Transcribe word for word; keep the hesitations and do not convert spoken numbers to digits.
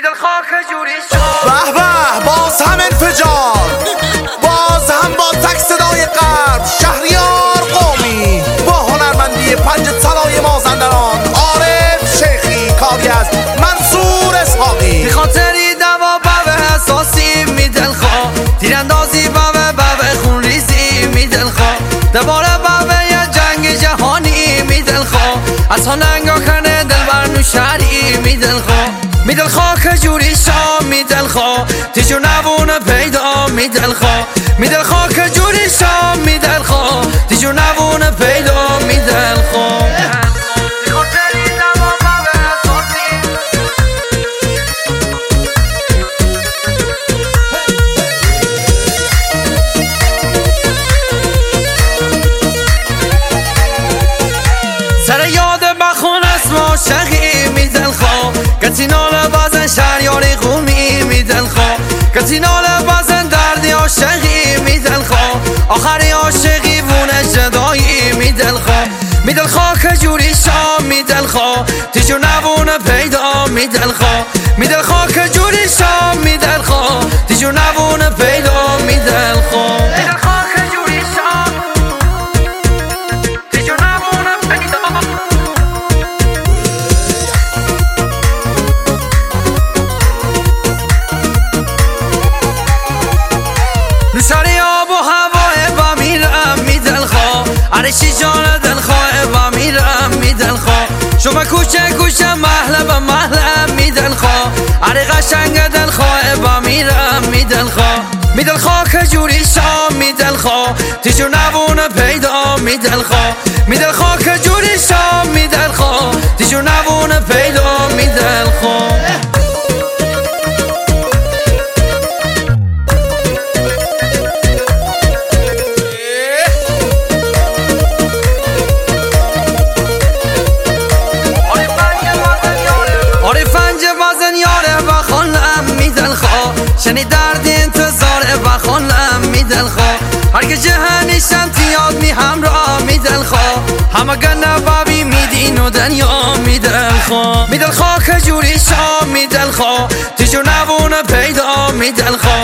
میدل خاک جوری شد. به به باز هم انفجار، باز هم با تک صدای غرب شهریار قومی با هنرمندی پنج طلای مازندران عارف شیخی، کاری از منصور اسحاقی. به خاطری دوا بابه حساسی میدل خواه، تیراندازی بابه بابه خون ریزی میدل خواه، دوباره بابه یه جنگ جهانی میدل خواه، از هننگا کنه دل بر نوشری میدل خواه. میدل خاک جوری شا میدل خواه، تیجو نبونه پیدا میدل خواه. میدل خاک جوری شا میدل خواه، تیجو نبونه پیدا میدل خواه. سر یاد بخون اسم عاشقی میدل خواه، کسی ناله بازن شهریاری قومی میدل خواه، کسی ناله بازن دردی عاشقی میدل خواه، آخری عاشقی وونه جدایی میدل خواه. میدل خاک جوری شا میدل خواه، تیجو نبونه پیدا میدل خواه. میدل خاک جوری شا میدل خواه، تیجو نبونه پیدا میدل خواه. نوشاری آب و هوای با میرم میدل خواه، عرشی جان دل خواه با میرم میدل خواه، شما کوچه کوچه محله به محله میدل خواه، عری قشنگ دل خواه با میرم میدل خواه. میدل خاک جوری شا میدل خواه، تیجو نبونه پیدا میدل خواه. میدل خاک جوری شا میدل خواه، تیجو نبونه پیدا میدل خواه. شنی درد انتظار بخونم میدل خواه، هرگه جهانی شنتیاد می همراه میدل خواه، همه گنه بابی میدین و دنیا میدل خواه. میدل خاک جوری شا میدل خواه، تیجو نبونه پیدا میدل خواه.